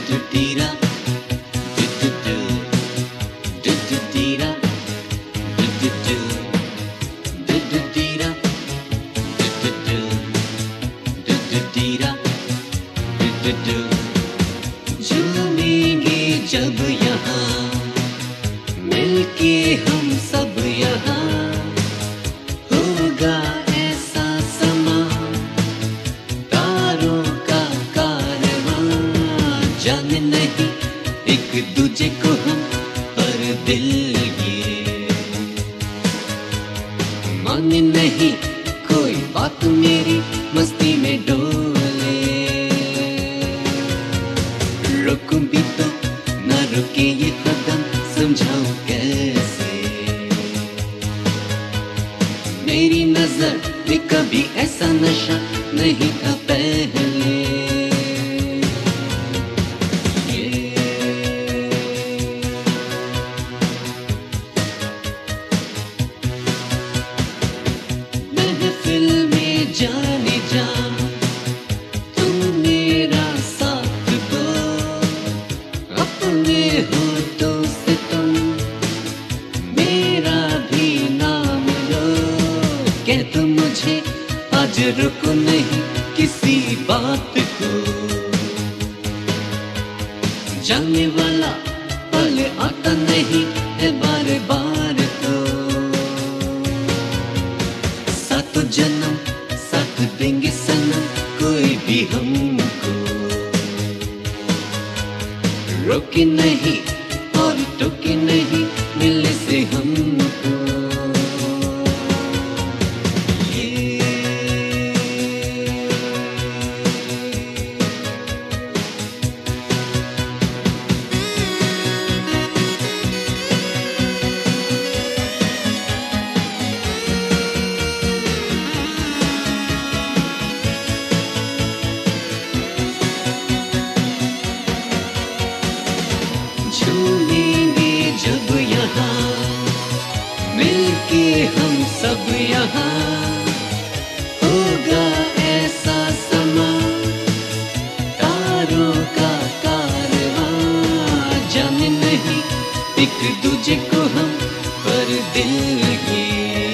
झूमेंगे जब यहाँ मिलके हम सब यहाँ, होगा ऐसा समा तारों का कारवां। जाने नहीं एक दूजे को हम पर दिल ये, माने नहीं कोई बात मेरी मस्ती में डोले। रोकूं भी तो न रुके ये कदम, समझाऊं कैसे। मेरी नजर में कभी ऐसा नशा नहीं था पहले। महफिल में जाने जा तू मेरा साथ दो, अपने होठों से तुम मेरा भी नाम लो। कह दो मुझे आज रुको नहीं किसी बात को, जाने वाला पल आता नहीं है बार बार तो। सातों जन्म साथ देंगे सनम कोई भी हमको, रोके नहीं और टोके नहीं मिलने से हमको। झूमेंगे जब यहाँ मिलके हम सब यहाँ, होगा ऐसा समा तारों का कारवां। जाने नहीं एक दूजे को हम पर दिल ये,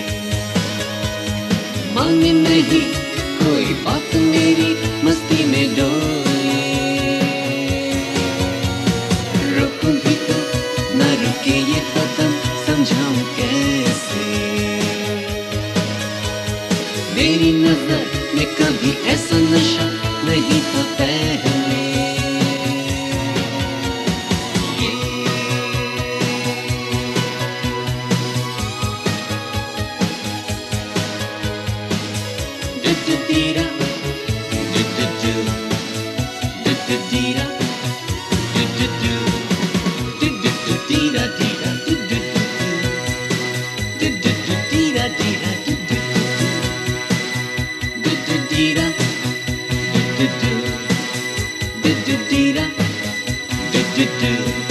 माने नहीं कोई बात मेरी मस्ती में डोले। रोकूं भी तो न रुके ये कदम, समझाऊं कैसे। मेरी नजर में कभी ऐसा नशा नहीं था पहले। Du-du-dee-da, du-du-do, du-du-dee-da, du-du-do, du-du-do-dee-da-dee-da, du-du-do-do, du-du-do-dee-da-dee-da, du-du-do, du-du-dee-da, du-du-do, du-du-dee-da, du-du-do.